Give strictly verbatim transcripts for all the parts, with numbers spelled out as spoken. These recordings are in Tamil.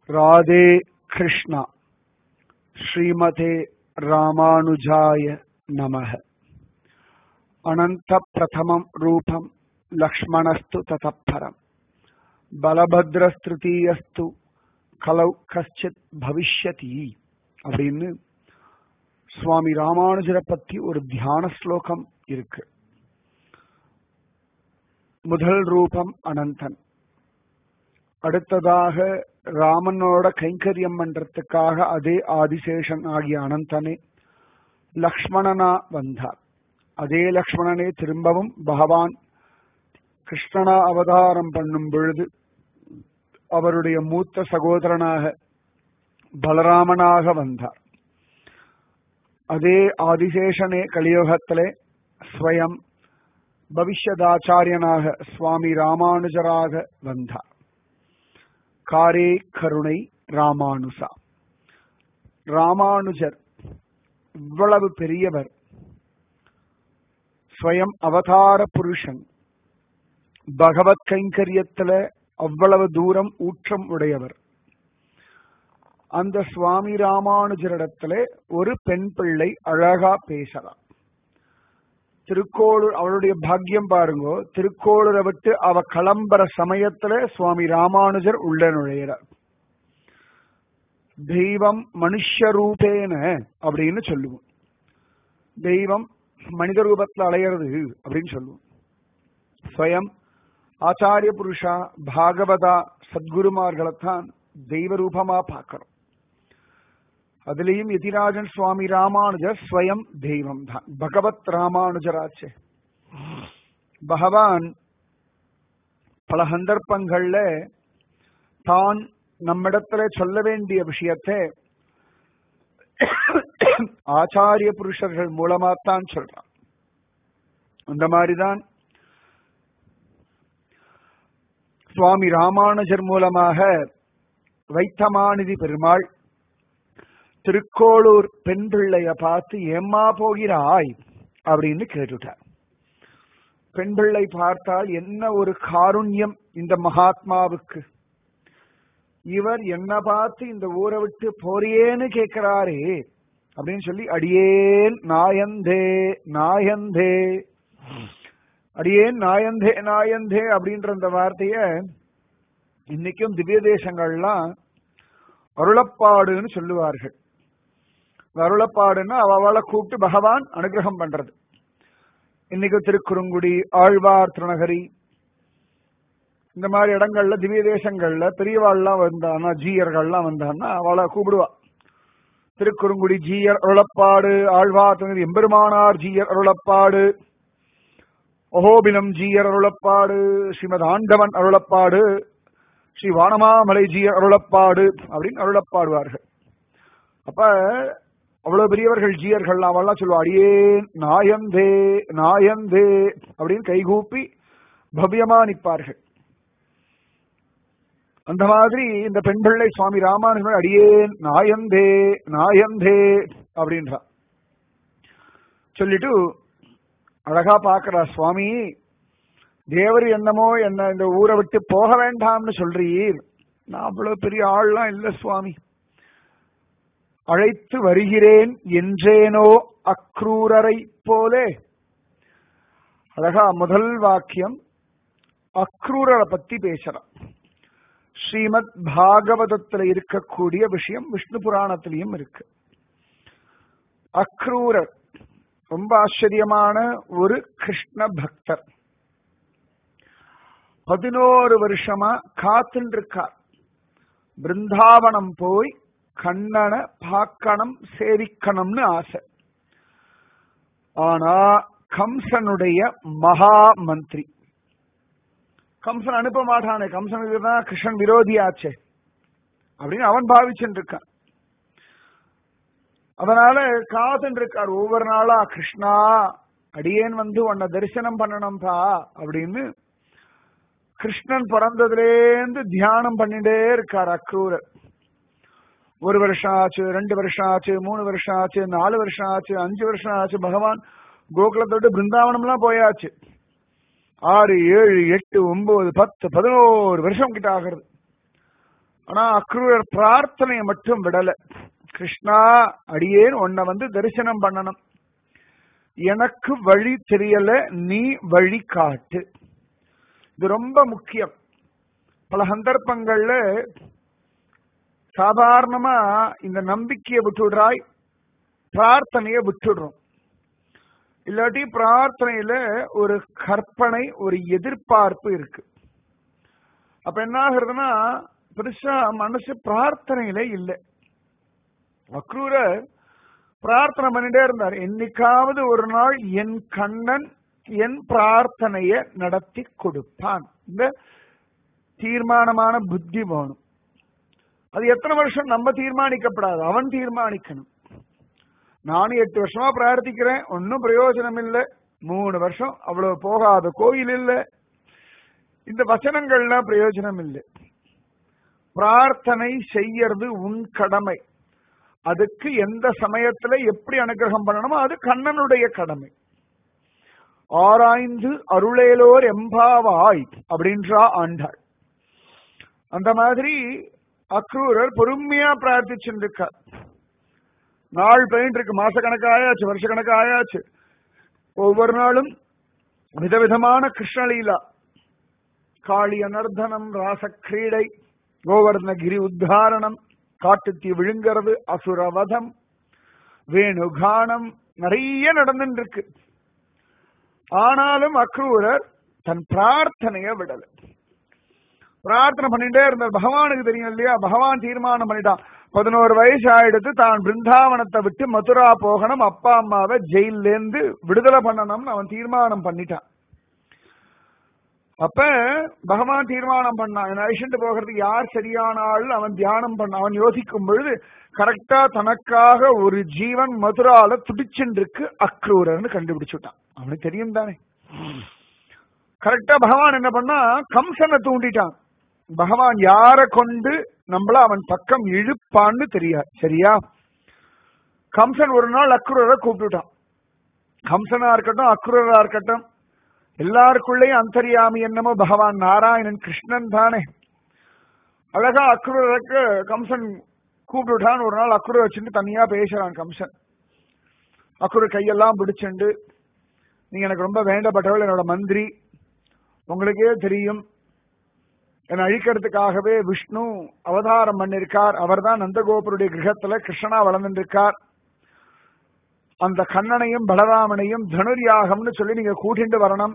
राधे कृष्णा श्रीमते रामानुजाय नमः। अनंत प्रथमं रूपं लक्ष्मणस्तु ततःपरं बलभद्रस्तृतीयस्तु कलौ कश्चित् भविष्यति அப்படின்னு சுவாமி ராமானுஜரை பத்தி ஒரு தியான ஸ்லோகம் இருக்கு. முதல் ரூபம் அனந்தன். அடுத்ததாக ராமனோட கைங்கரியம் பண்றதுக்காக அதே ஆதிசேஷன் ஆகிய அனந்தனே லக்ஷ்மணனா வந்தார். அதே லக்ஷ்மணனே திரும்பவும் பகவான் கிருஷ்ணனா அவதாரம் பண்ணும் பொழுது அவருடைய மூத்த சகோதரனாக பலராமனாக வந்தார். அதே ஆதிசேஷனே கலியுகத்திலே ஸ்வயம் பவிஷ்யதாச்சாரியனாக சுவாமி ராமானுஜராக வந்தார். காரே கருணை ராமானுசா. ராமானுஜர் இவ்வளவு பெரியவர், ஸ்வயம் அவதார புருஷன், பகவத் கைங்கரியத்துல அவ்வளவு தூரம் ஊற்றம் உடையவர். அந்த சுவாமி ராமானுஜரிடத்துல ஒரு பெண் பிள்ளை அழகா பேசலாம். திருக்கோளூர் அவளுடைய பாக்கியம் பாருங்கோ. திருக்கோளூரை விட்டு அவ கிளம்புற சமயத்துல சுவாமி ராமானுஜர் உள்ள நுழையிறார். தெய்வம் மனுஷ ரூபேன அப்படின்னு சொல்லுவோம். தெய்வம் மனித ரூபத்துல அலையிறது அப்படின்னு சொல்லுவோம். ஸ்வயம் ஆச்சாரிய புருஷா பாகவதா சத்குருமார்களைத்தான் தெய்வ ரூபமா பார்க்கிறோம். அதுலேயும் யதிராஜன் சுவாமி ராமானுஜர் ஸ்வயம் தெய்வம் தான், பகவத் ராமானுஜராச்சே. பகவான் பல சந்தர்ப்பங்கள்ல தான் நம்மிடத்துல சொல்ல வேண்டிய விஷயத்தை ஆச்சாரிய புருஷர்கள் மூலமாத்தான் சொல்றான். அந்த மாதிரிதான் சுவாமி ராமானுஜர் மூலமாக வைத்தமாநிதி பெருமாள் திருக்கோளூர் பெண் பிள்ளைய பார்த்து ஏம்மா போகிறாய் அப்படின்னு கேட்டுட்டார். பெண் பிள்ளை பார்த்தால் என்ன ஒரு காருண்யம் இந்த மகாத்மாவுக்கு. இவர் என்ன பார்த்து இந்த ஊரை விட்டு போறியேன்னு கேட்கிறாரே அப்படின்னு சொல்லி அடியேன் நாயந்தே நாயந்தே அடியேன் நாயந்தே நாயந்தே அப்படின்ற அந்த வார்த்தைய இன்னைக்கும் திவ்ய தேசங்கள்லாம் அருளப்பாடுன்னு சொல்லுவார்கள். அருளப்பாடுன்னா அவளை கூப்பிட்டு பகவான் அனுகிரகம் பண்றது. இன்னைக்கு திருக்குறுங்குடி, ஆழ்வார் திருநகரி, இந்த மாதிரி இடங்கள்ல திவ்ய தேசங்கள்ல பெரியவாள்லாம் வந்தான்னா, ஜீயர்கள்லாம் வந்தான்னா அவளை கூப்பிடுவா. திருக்குறுங்குடி ஜீயர் அருளப்பாடு, ஆழ்வார் திருநகரி எம்பெருமானார் ஜீயர் அருளப்பாடு, அஹோபிலம் ஜீயர் அருளப்பாடு, ஸ்ரீமத் ஆண்டவன் அருளப்பாடு, ஸ்ரீ வானமாமலை ஜீயர் அருளப்பாடு அப்படின்னு அருளப்பாடுவார்கள். அப்ப அவ்வளவு பெரியவர்கள் ஜீயர்கள் அவெல்லாம் சொல்லுவா அடியே நாயந்தே நாயந்தே அப்படின்னு கைகூப்பி பவ்யமா நிற்பார்கள். அந்த மாதிரி இந்த பெண் பிள்ளை சுவாமி ராமானுஜன் அடியே நாயந்தே நாயந்தே அப்படின்றா. சொல்லிட்டு அழகா பாக்குறா, சுவாமி தேவர் என்னமோ என்ன இந்த ஊரை விட்டு போக வேண்டாம்னு சொல்றீர். நான் அவ்வளவு பெரிய ஆள்லாம் இல்ல சுவாமி, அழைத்து வருகிறேன் என்றேனோ அக்ரூரரை போலே. அழகா முதல் வாக்கியம் அக்ரூரரை பத்தி பேசலாம். ஸ்ரீமத் பாகவதத்துல இருக்கக்கூடிய விஷயம் விஷ்ணு புராணத்திலையும் இருக்கு. அக்ரூரர் ரொம்ப ஆச்சரியமான ஒரு கிருஷ்ண பக்தர். பதினோரு வருஷமா காத்துட்டு இருக்கார். பிருந்தாவனம் போய் கண்ணனை பார்க்கணும், சேவிக்கணும்னு ஆசை. ஆனா கம்சனுடைய மகா மந்திரி, கம்சன் அனுப்ப மாட்டானே, கம்சனுக்கு தான் கிருஷ்ணன் விரோதியாச்சே அப்படின்னு அவன் பாவிச்சுட்டு இருக்கான். அதனால காத்துட்டு இருக்கார் ஒவ்வொரு நாளா, கிருஷ்ணா அடியேன் வந்து உன்னை தரிசனம் பண்ணணும்பா அப்படின்னு கிருஷ்ணன் பிறந்ததுலேருந்து தியானம் பண்ணிட்டே இருக்கார் அக்ரூரர். ஒரு வருஷம் ஆச்சு, ரெண்டு வருஷம் ஆச்சு, மூணு வருஷம் ஆச்சு, நாலு வருஷம் ஆச்சு, அஞ்சு வருஷம் ஆச்சு. பகவான் கோகுலத்தோடு பிருந்தாவனம் எல்லாம் போயாச்சு. ஆறு ஏழு எட்டு ஒன்பது பத்து பதினோரு வருஷம் கிட்ட ஆகிறது. ஆனா அக்ரூரர் பிரார்த்தனையை மட்டும் விடல. கிருஷ்ணா, அடியேன் உன்னை வந்து தரிசனம் பண்ணணும், எனக்கு வழி தெரியல, நீ வழி காட்டு. இது ரொம்ப முக்கியம். பல சந்தர்ப்பங்கள்ல சாதாரணமா இந்த நம்பிக்கையை விட்டுடுறாய், பிரார்த்தனையை விட்டுடுறோம். இல்லாட்டி பிரார்த்தனையில ஒரு கற்பனை, ஒரு எதிர்பார்ப்பு இருக்கு. அப்ப என்ன ஆகுறதுன்னா பெருசா மனசு பிரார்த்தனையில இல்லை. அக்ரூரர் பிரார்த்தனை பண்ணிட்டே இருந்தார், என்னைக்காவது ஒரு நாள் என் கண்ணன் என் பிரார்த்தனைய நடத்தி கொடுப்பான். இந்த தீர்மானமான புத்தி வேணும். அது எத்தனை வருஷம் நம்ம தீர்மானிக்கப்படாது, அவன் தீர்மானிக்கணும். நானும் எட்டு வருஷமா பிரார்த்திக்கிறேன், ஒன்னும் பிரயோஜனம் இல்லை. மூணு வருஷம் அவ்வளவு போகாத கோயில் இல்லை. இந்த வசனங்கள்லாம் பிரயோஜனம் இல்லை. பிரார்த்தனை செய்யறது உன் கடமை. அதுக்கு எந்த சமயத்துல எப்படி அனுகிரகம் பண்ணணுமோ அது கண்ணனுடைய கடமை. ஆராய்ந்து அருளேலோர் எம்பாவாய் அப்படின்றா ஆண்டாள். அந்த மாதிரி அக்ரூரர் பொறுமையா பிரார்த்திச்சுருக்கார். நாள் பெயிண்ட் இருக்கு, மாச கணக்கு ஆயாச்சு, வருஷ கணக்கு ஆயாச்சு. ஒவ்வொரு நாளும் விதவிதமான கிருஷ்ணலீலா, காளி அனர்தனம், ராசக்கிரீடை, கோவர்ணகிரி உத்தாரணம், காட்டுத்தீ விழுங்கிறது, அசுரவதம், வேணுகானம், நிறைய நடந்துட்டு இருக்கு. ஆனாலும் அக்ரூரர் தன் பிரார்த்தனைய விடல. பிரார்த்தனை பண்ணிட்டே இருந்தார். பகவானுக்கு தெரியும் இல்லையா, பகவான் தீர்மானம் பண்ணிட்டான். பதினோரு வயசு ஆயிடுத்து, தான் பிருந்தாவனத்தை விட்டு மதுரா போகணும், அப்பா அம்மாவை ஜெயில இருந்து விடுதலை பண்ணணும்னு அவன் தீர்மானம் பண்ணிட்டான். அப்ப பகவான் தீர்மானம் பண்ணான், என்ன அழிச்சுட்டு போகிறதுக்கு யார் சரியான ஆள். அவன் தியானம் பண்ண, அவன் யோசிக்கும் பொழுது கரெக்டா தனக்காக ஒரு ஜீவன் மதுரால துடிச்சுட்டு இருக்கு, அக்ரூரர்னு கண்டுபிடிச்சுட்டான். அவனுக்கு தெரியும் தானே. கரெக்டா பகவான் என்ன பண்ணா, கம்சனை தூண்டிட்டான். பகவான் யார கொண்டு நம்மள அவன் பக்கம் இழுப்பான்னு தெரியாது, சரியா? கம்சன் ஒரு நாள் அக்ரூரரை கூப்பிட்டுட்டான். கம்சனா இருக்கட்டும், அக்ரூரரா இருக்கட்டும், எல்லாருக்குள்ளேயும் அந்தர்யாமி என்னமோ பகவான் நாராயணன் கிருஷ்ணன் தானே. அழகா அக்ரூரருக்கு கம்சன் கூப்பிட்டுட்டான். ஒரு நாள் அக்ரூரை வச்சுட்டு தனியா பேசுறான் கம்சன். அக்ரூர் கையெல்லாம் பிடிச்சுண்டு, நீங்க எனக்கு ரொம்ப வேண்டப்பட்டவள், என்னோட மந்திரி, உங்களுக்கே தெரியும் என்னை அழிக்கிறதுக்காகவே விஷ்ணு அவதாரம் பண்ணிருக்கார். அவர் தான் நந்தகோபருடைய கிரகத்துல கிருஷ்ணனா வளர்ந்துருக்கார். அந்த கண்ணனையும் பலராமனையும் தனுர்யாகம்னு சொல்லி நீங்க கூட்டிட்டு வரணும்.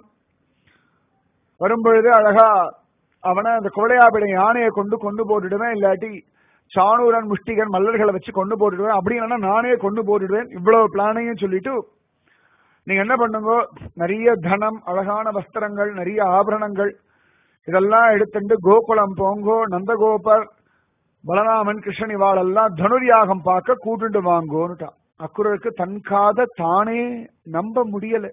வரும்பொழுது அழகா அவனை அந்த குவளையாபிட யானையை கொண்டு கொண்டு போட்டுடுவேன், இல்லாட்டி சாணூரன் முஷ்டிகன் மல்லர்களை வச்சு கொண்டு போட்டுடுவேன், அப்படி இல்லைன்னா நானே கொண்டு போட்டுடுவேன். இவ்வளவு பிளானையும் சொல்லிட்டு நீங்க என்ன பண்ணுங்க, நிறைய தனம், அழகான வஸ்திரங்கள், நிறைய ஆபரணங்கள் இதெல்லாம் எடுத்துட்டு கோகுலம் போங்கோ, நந்தகோபர் பலராமன் கிருஷ்ணன் இவாளெல்லாம் தனுர்யாகம் பார்க்க கூட்டுண்டு வாங்கோன்னுட்டான். அக்ரூருக்கு தன் காத தானே நம்ப முடியல.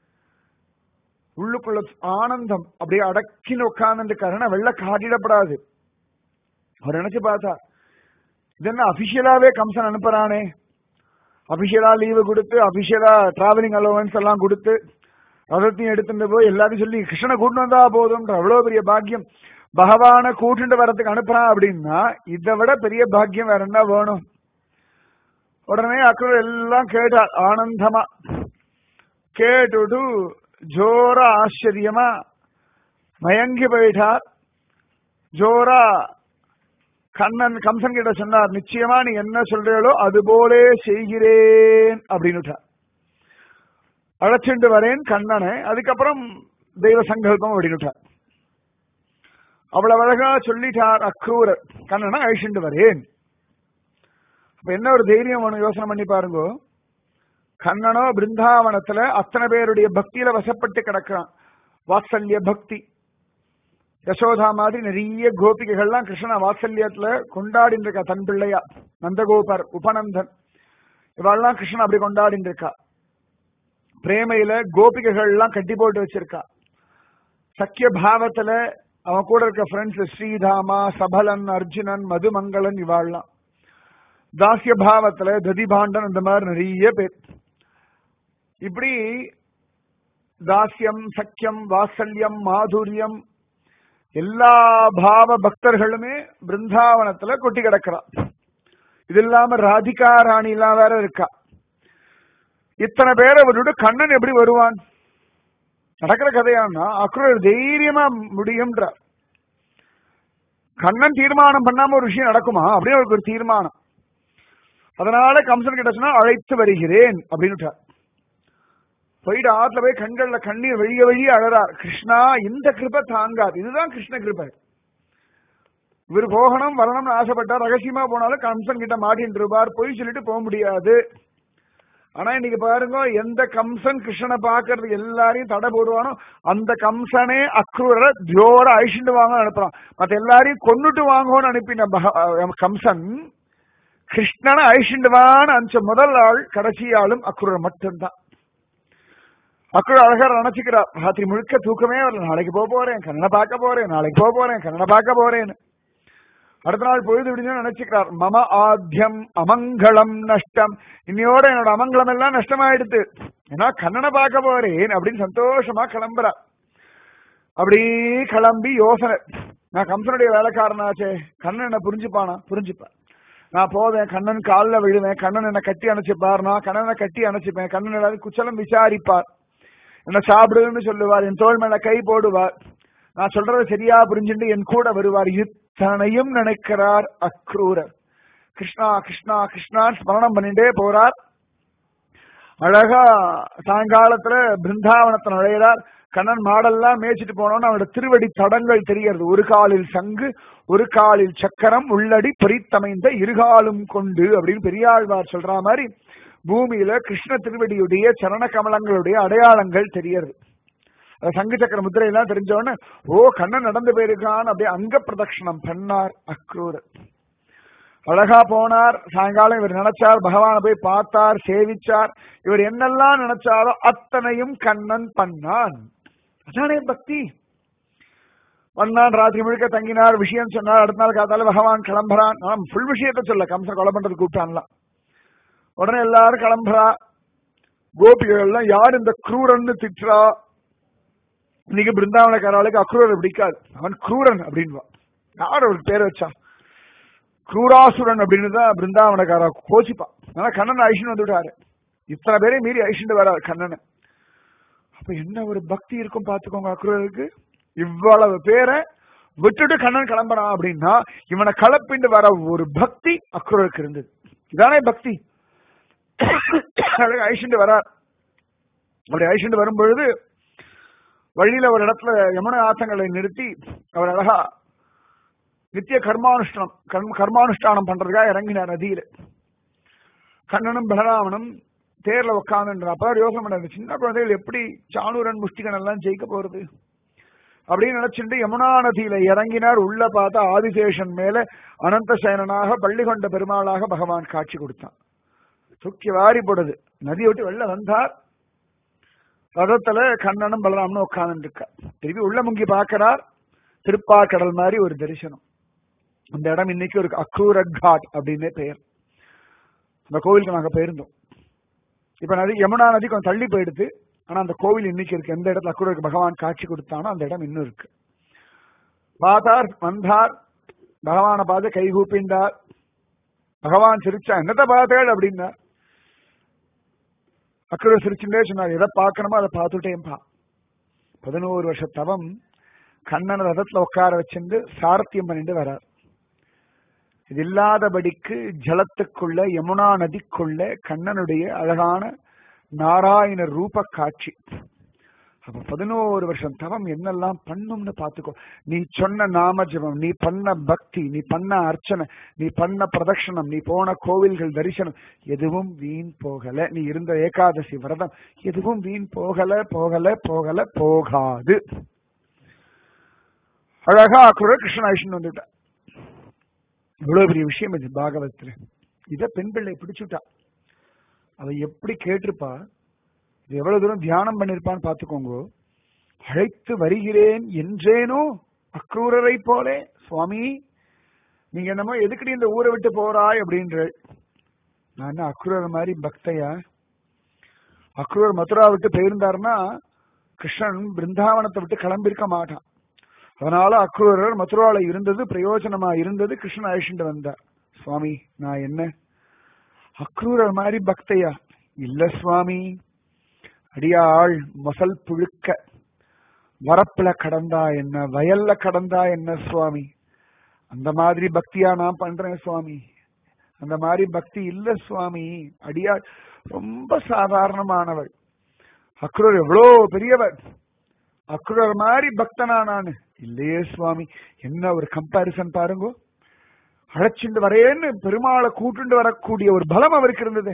உள்ளுக்குள்ள ஆனந்தம் அப்படியே அடக்கின்னு உட்கார்ந்து வெள்ள காட்டிடப்படாது. அவர் நினைச்சு பார்த்தா, இது என்ன அபிஷியலாவே கம்சன் அனுப்புறானே, அபிஷியலா லீவு கொடுத்து, அபிஷியலா டிராவலிங் அலோவன்ஸ் எல்லாம் கொடுத்து, ரதத்தையும் எடுத்துட்டு போய் எல்லாத்தையும் சொல்லி கிருஷ்ணனை கூட்டு வந்தா போதும்ன்ற அவ்வளவு பெரிய பாக்கியம் பகவான கூட்டுட்டு வர்றதுக்கு அனுப்புறான். அப்படின்னா இதை விட பெரிய பாக்கியம் வேற என்ன வேணும்? உடனே அக்ரூர் எல்லாம் கேட்டார் ஆனந்தமா. கேட்டுட்டு ஜோரா ஆச்சரியமா மயங்கி போயிட்டார். ஜோரா கண்ணன் கம்சன் கிட்ட சொன்னார், நிச்சயமா நீ என்ன சொல்றீங்களோ அது போலே செய்கிறேன் அப்படின்னு அழைச்சிட்டு வரேன் கண்ணனை. அதுக்கப்புறம் தெய்வ சங்கல்பம் அப்படின்னுட்டார். அவ்வளவு அழகா சொல்லிட்டார் அக்ரூரர், கண்ணனை அழைச்சிட்டு வரேன். அப்ப என்ன ஒரு தைரியம் ஒண்ணு யோசனை பண்ணி பாருங்க. கண்ணனோ பிருந்தாவனத்துல அத்தனை பேருடைய பக்தியில வசப்பட்டு கிடக்கிறான். வாத்சல்ய பக்தி. யசோதா மாதிரி நிறைய கோபிகைகள்லாம் கிருஷ்ண வாத்சல்யத்துல கொண்டாடிட்டு இருக்கா. தன் பிள்ளையா நந்தகோபர், உபநந்தன் இவெல்லாம் கிருஷ்ணன் அப்படி கொண்டாடிட்டு இருக்கா. பிரேமையில கோபிகைகள் எல்லாம் கட்டி போட்டு வச்சிருக்கா. சக்கிய பாவத்துல அவன் கூட இருக்க ஃப்ரெண்ட்ஸ் ஸ்ரீதாமா, சபலன், அர்ஜுனன், மதுமங்களன் இவாள்லாம். தாசிய பாவத்துல ததிபாண்டன், இந்த மாதிரி நிறைய பேர். இப்படி தாசியம், சக்கியம், வாத்சல்யம், மாதுரியம் எல்லா பாவ பக்தர்களுமே பிருந்தாவனத்துல கொட்டி கிடக்கிறா. இது இல்லாம ராதிகா ராணி எல்லாம் வேற இருக்கா. இத்தனை பேரை விட்டுட்டு கண்ணன் எப்படி வருவான்? நடக்கிற கதையானா அக்ரூரர் தைரியமா முடியும்ன்றார். கண்ணன் தீர்மானம் பண்ணாம ஒரு விஷயம் நடக்குமா அப்படின்னு ஒரு தீர்மானம். அதனால கம்சன் கிட்ட சொன்னா அழைத்து வருகிறேன் அப்படின்னு போயிட்டு ஆத்துல போய் கண்கள்ல கண்ணீர் வழிய வழிய அழறார். கிருஷ்ணா, இந்த கிருபை தாங்காது. இதுதான் கிருஷ்ண கிருபை. இவர் போகணும் வரணும்னு ஆசைப்பட்டார். ரகசியமா போனாலும் கம்சன் கிட்ட மாட்டின்னு இருப்பார். பொய் சொல்லிட்டு போக முடியாது. ஆனா இன்னைக்கு பாருங்க, எந்த கம்சன் கிருஷ்ணனை பாக்குறதுக்கு எல்லாரையும் தடை போடுவானோ அந்த கம்சனே அக்ரூரை ஜோர அழிச்சுட்டு வாங்க அனுப்புறான். மத்த எல்லாரையும் கொன்னுட்டு வாங்கன்னு அனுப்பின கம்சன் கிருஷ்ணனை அழிச்சுட்டு வான்னு அனுப்பிச்ச முதல் ஆள் கடைசி ஆளும் அக்ரூர் மட்டும்தான். அக்ரூர் அழகா நினைச்சுக்கிறார், ராத்திரி முழுக்க தூக்கமே வரல. நாளைக்கு போக போறேன், கண்ணனை பார்க்க போறேன், நாளைக்கு போக போறேன், கண்ணனை பார்க்க போறேன்னு. அடுத்த நாள் பொழுது விடுஞ்சு நினைச்சுக்கிறார், மம ஆத்தியம் அமங்கலம் நஷ்டம். இன்னையோட என்னோட அமங்கலம் எல்லாம் நஷ்டமாயிடுது, ஏன்னா கண்ணனை பார்க்க போறேன் அப்படின்னு சந்தோஷமா கிளம்புறா. அப்படி கிளம்பி யோசனை, நான் கம்சனுடைய வேலைக்காரனாச்சே, கண்ணன் என்ன புரிஞ்சுப்பானா? புரிஞ்சுப்பேன். நான் போவேன், கண்ணன் காலில் விழுவேன், கண்ணன் என்ன கட்டி அணைச்சிப்பார், நான் கண்ணனை கட்டி அணைச்சிப்பேன், கண்ணன் ஏதாவது குச்சலம் விசாரிப்பார், என்ன சாப்பிடுன்னு சொல்லுவார், என் தோள் மேல கை போடுவார், நான் சொல்றதை சரியா புரிஞ்சுட்டு என் கூட வருவார். இத்தனையும் நினைக்கிறார் அக்ரூரர். கிருஷ்ணா கிருஷ்ணா கிருஷ்ணா ஸ்மரணம் பண்ணிட்டே போறார். அழகா சாயங்காலத்துல பிருந்தாவனத்தை நுழையிறார். கண்ணன் மாடெல்லாம் மேய்ச்சிட்டு போனோன்னு அவனோட திருவடி தடங்கள் தெரிகிறது. ஒரு காலில் சங்கு, ஒரு காலில் சக்கரம், உள்ளடி பொறித்தமைந்த இருகாலும் கொண்டு அப்படின்னு பெரியாழ்வார் சொல்ற மாதிரி பூமியில கிருஷ்ண திருவடியுடைய சரண கமலங்களுடைய அடையாளங்கள் தெரியறது. சங்கு சக்கர முத்திரையெல்லாம் தெரிஞ்சோன்னு ஓ கண்ணன் நடந்து போயிருக்கான் அப்படியே அங்க பிரதட்சணம் பண்ணார் அக்ரூரர். அழகா போனார். சாயங்காலம் இவர் நினைச்சார், பகவானை போய் பார்த்தார், சேவிச்சார். இவர் என்னெல்லாம் நினைச்சாரோ அத்தனையும் கண்ணன் பண்ணான். அதானே பக்தி. பண்ணான். ராத்திரி முழுக்க தங்கினார், விஷயம் சொன்னார். அடுத்த நாள் காத்தால பகவான் கிளம்புறான். ஆனா ஃபுல் விஷயத்த சொல்ல, கம்சன் கொலை பண்றது கூப்பிட்டான்லாம். உடனே எல்லாரும் கிளம்புறா. கோபிகள் எல்லாம் யார் இந்த குரூரன்னு திட்டுறா. இன்னைக்கு பிருந்தாவனக்காரர்களுக்கு அக்ரூரர் பிடிக்காது, அவன் குரூரன் அப்படின்வா. யார் அவருக்கு பேர் வச்சா? குரூராசுரன் அப்படின்னு தான் பிருந்தாவனக்காரா கோச்சிப்பா. ஆனா கண்ணன் ஐஷன் வந்துட்டாரு. இத்தனை பேரையும் மீறி ஐஷன் வராரு கண்ணனை. அப்ப என்ன ஒரு பக்தி இருக்கும் பாத்துக்கோங்க அக்ரூரருக்கு. இவ்வளவு பேரை விட்டுட்டு கண்ணன் கிளம்புறான் அப்படின்னா இவனை கலப்பிண்டு வர ஒரு பக்தி அக்ரூருக்கு இருந்தது. இதானே பக்தி. ஐஷண்டு வரார். அப்படி ஐஷண்டு வரும் பொழுது வழியில ஒரு இடத்துல யமுனை ஆத்தங்களை நிறுத்தி அவர் அழகா நித்திய கர்மானுஷ்டானம் கர்மானுஷ்டானம் பண்றதுக்காக இறங்கினார் நதியில. கண்ணனும் பலராமனும் தேர்ல உட்காந்துன்ற அப்ப யோசனை பண்ணாரு, சின்ன குழந்தைகள் எப்படி சாணூரன் முஷ்டிகன் எல்லாம் ஜெயிக்க போறது அப்படின்னு நினைச்சுட்டு யமுனா நதியில இறங்கினார். உள்ள பார்த்தா ஆதிசேஷன் மேல அனந்த சேனனாக பள்ளி கொண்ட பெருமாளாக பகவான் காட்சி கொடுத்தான். தூக்கி வாரி போடுது. நதியை விட்டு வெளில வந்தார். ரதத்துல கண்ணனும் பலராமனும் உட்கார்ந்து இருக்கா. திருப்பி உள்ள முங்கி பார்க்கிறார். திருப்பாக்கடல் மாதிரி ஒரு தரிசனம். அந்த இடம் இன்னைக்கு ஒரு அக்ரூரர் காட் அப்படின்னே பெயர். அந்த கோவிலுக்கு நாங்க போயிருந்தோம். இப்ப நதி யமுனா நதி கொஞ்சம் தள்ளி போயிடுது. ஆனா அந்த கோவில் இன்னைக்கு இருக்கு. எந்த இடத்துல அக்ரூருக்கு பகவான் காட்சி கொடுத்தானோ அந்த இடம் இன்னும் இருக்கு. பார்த்தார், வந்தார், பகவானை பார்த்து கை கூப்பிண்டார். பகவான் சிரிச்சா, என்னத்தை பார்த்தேள் அப்படின்னா. அக்ரூர் சிரிச்சுட்டே சொன்னார், எதை பார்க்கணுமோ அதை பார்த்துட்டேன்பா. பதினோரு வருஷ தவம் கண்ணன் ரதத்துல உட்கார வச்சிருந்து சாரத்தியம் பண்ணிட்டு வரார். இது இல்லாதபடிக்கு ஜலத்துக்குள்ள யமுனா நதிக்குள்ள கண்ணனுடைய அழகான நாராயண ரூப காட்சி. அப்ப பதினோரு வருஷம் தவம் என்னெல்லாம் பண்ணும்னு பாத்துக்கோ. நீ சொன்ன நாம ஜபம், நீ பண்ண பக்தி, நீ பண்ண அர்ச்சனை, நீ பண்ண பிரதட்சணம், நீ போன கோவில்கள் தரிசனம் எதுவும் வீண் போகல. நீ இருந்த ஏகாதசி விரதம் எதுவும் வீண் போகல போகல போகல போகாது. அழகா அக்ரூரர் கிருஷ்ண ஐஷன் வந்துட்டா. இவ்வளவு பெரிய விஷயம் இது பாகவத்துல. இத பெண் பிள்ளை பிடிச்சுட்டா. அவ எப்படி கேட்டிருப்பா, எவ்வளவு தூரம் தியானம் பண்ணிருப்பான்னு பாத்துக்கோங்க. அழைத்து வருகிறேன் என்றேனோ அக்ரூரரை போலே. சுவாமி, நீங்க என்னமோ எதுக்கடி இந்த ஊரை விட்டு போறாய் அப்படின்ற. நான் என்ன அக்ரூரர் மாதிரி பக்தையா? அக்ரூர் மதுரா விட்டு போயிருந்தாருன்னா கிருஷ்ணன் பிருந்தாவனத்தை விட்டு கிளம்பிருக்க மாட்டான். அதனால அக்ரூரர் மதுரால இருந்தது பிரயோஜனமா இருந்தது. கிருஷ்ணன் அழிச்சுட்டு வந்தார். சுவாமி நான் என்ன அக்ரூரர் மாதிரி பக்தையா? இல்ல சுவாமி, அடியாள் மசல் புழுக்க வரப்புல கடந்தா என்ன, வயல்ல கடந்தா என்ன சுவாமி, அந்த மாதிரி பக்தியா நான் பண்றேன் சுவாமி. அந்த மாதிரி பக்தி இல்ல சுவாமி. அடியாள் ரொம்ப சாதாரணமானவள். அக்ரூர் எவ்வளோ பெரியவர். அக்ரூர் மாதிரி பக்தனா நானு இல்லையே சுவாமி. என்ன ஒரு கம்பாரிசன் பாருங்க. அழைச்சிட்டு வரேன்னு பெருமாளை கூட்டுண்டு வரக்கூடிய ஒரு பலம் அவருக்கு இருந்தது.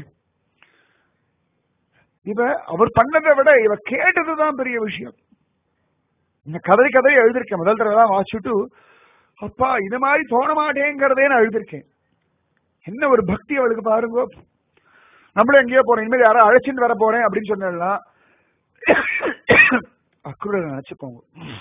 இவ அவர் பண்ணதை விட இவ கேட்டதுதான் பெரிய விஷயம். இந்த கதை கதையை எழுதிருக்கேன். முதல் தடவை தான் வாசிச்சுட்டு அப்பா இது மாதிரி தோண மாட்டேங்கிறதே நான் எழுதிருக்கேன். என்ன ஒரு பக்தி அவளுக்கு பாருங்க. நம்மளும் எங்கேயோ போறோம், இனிமேல் யாரும் அழைச்சிட்டு வர போறேன் அப்படின்னு சொன்னா அக்ரூரரை நினைச்சுக்கோங்க.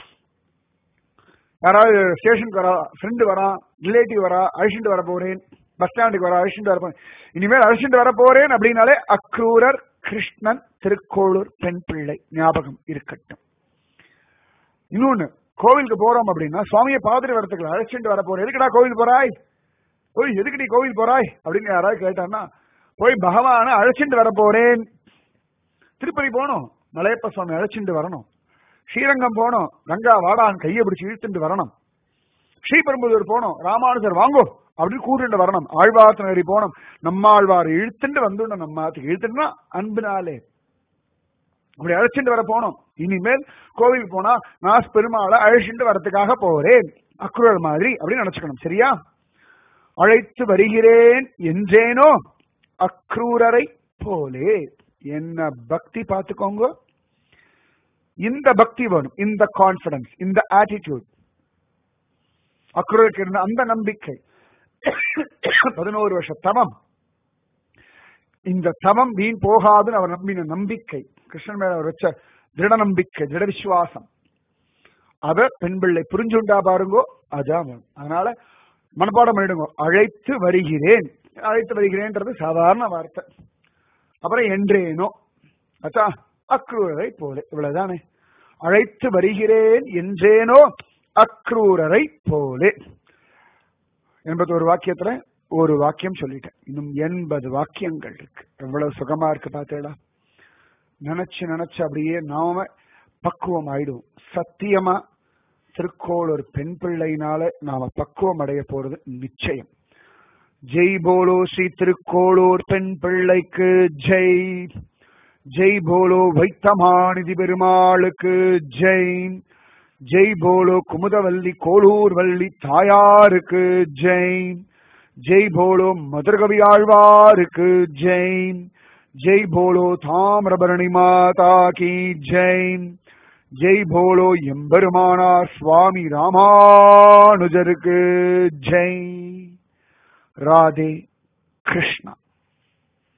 யாராவது ஸ்டேஷனுக்கு வரா, ஃப்ரெண்டு வரா, ரிலேட்டிவ் வரா, அழைச்சிட்டு வர போறேன், பஸ் ஸ்டாண்டுக்கு வரா, அழைச்சிட்டு வர போறேன், இனிமேல் அழைச்சிட்டு வர போறேன் அப்படின்னாலே அக்ரூரர் கிருஷ்ணன் திருக்கோளூர் பெண் பிள்ளை ஞாபகம் இருக்கட்டும். இன்னொன்னு, கோவிலுக்கு போறோம் அப்படின்னா சுவாமியை பார்த்துட்டு வரத்துக்கு அழைச்சிட்டு வர போறேன். எதுக்குடா கோவில் போறாய், போய் எதுக்கு நீ கோவில் போறாய் அப்படின்னு யாராவது கேட்டான்னா போய் பகவான அழைச்சிட்டு வர போறேன். திருப்பதி போனோம், மலையப்ப சுவாமி அழைச்சிட்டு வரணும். ஸ்ரீரங்கம் போனோம், கங்கா வாடான் கையை பிடிச்சி இழுத்துட்டு வரணும். ஸ்ரீபெரும்புதூர் போனோம், ராமானுஜர் வாங்கோ அப்படின்னு கூட்டிட்டு வரணும். ஆழ்வார்த்தனரி போனோம், நம்மாழ்வார் இழுத்துட்டு வந்துடணும். நம்ம இழுத்துட்டுனா அன்பினாலே அப்படி அழைச்சிட்டு வர போனோம். இனிமேல் கோவில் போனா நான் பெருமாளை அழைச்சிட்டு வரத்துக்காக போறேன் அக்ரூரர் மாதிரி அப்படின்னு நினைச்சுக்கணும். சரியா? அழைத்து வருகிறேன் என்றேனோ அக்ரூரரை போலே. என்ன பக்தி பார்த்துக்கோங்க. இந்த பக்தி வேணும், இந்த கான்பிடன்ஸ், இந்த ஆட்டிடியூட் அக்ரூருக்கு இருந்த அந்த நம்பிக்கை. பதினோரு வருஷ தவம், இந்த தவம் வீண் போகாதுன்னு அவர் நம்பின நம்பிக்கை, கிருஷ்ணன் மேல அவர் வச்ச திட நம்பிக்கை, திட விசுவாசம், அத பெண் பிள்ளை புரிஞ்சுண்டா பாருங்கோ. அதான் அதனால மனப்பாடம் பண்ணிடுங்க. அழைத்து வருகிறேன், அழைத்து வருகிறேன்றது சாதாரண வார்த்தை. அப்புறம் என்றேனோ அச்சா அக்ரூரரை போல, இவ்வளவுதானே. அழைத்து வருகிறேன் என்றேனோ அக்ரூரரை போலே. எண்பத்தி ஒரு வாக்கியத்துல ஒரு வாக்கியம் சொல்லிட்டேன். இன்னும் எண்பது வாக்கியங்கள் இருக்கு. எவ்வளவு சுகமா இருக்கு பார்த்தேடா. நினைச்சு நினைச்சு அப்படியே நாம பக்குவம் ஆயிடும். சத்தியமா திருக்கோளூர் பெண் பிள்ளையினால நாம பக்குவம் அடைய போறது நிச்சயம். ஜெய் போலோ ஸ்ரீ திருக்கோளூர் பெண் பிள்ளைக்கு ஜெய். ஜெய் போலோ வைத்தமாநிதி பெருமாளுக்கு ஜெய். ஜெய் போலோ குமுதவல்லி கோளூர் வள்ளி தாயாருக்கு ஜெய். ஜெய் போலோ மதுரகவி ஆழ்வாருக்கு ஜெய். ஜெய் போலோ தாமிரபரணி மாதா கி ஜெய். ஜெய் போலோ எம்பெருமானார் சுவாமி ராமானுஜருக்கு ஜெய். ராதே கிருஷ்ணா.